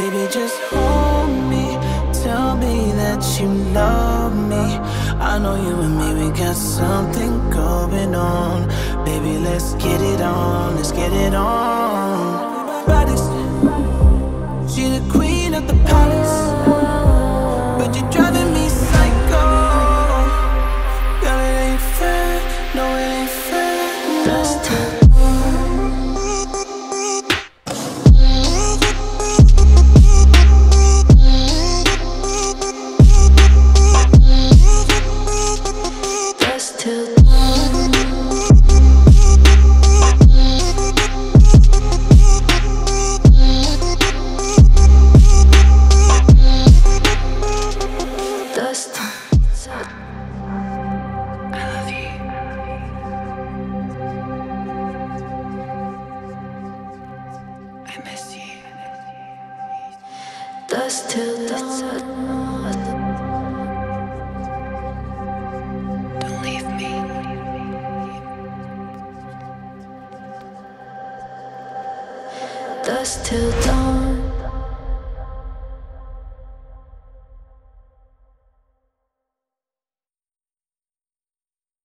Baby, just hold me, tell me that you love me. I know you and me, we got something going on. Baby, let's get it on, let's get it on. Baddest, she the queen of the palace, but you're driving me psycho. Girl, it ain't fair, no, it ain't fair. That's dusk till dawn. Don't leave me. Dusk till dawn.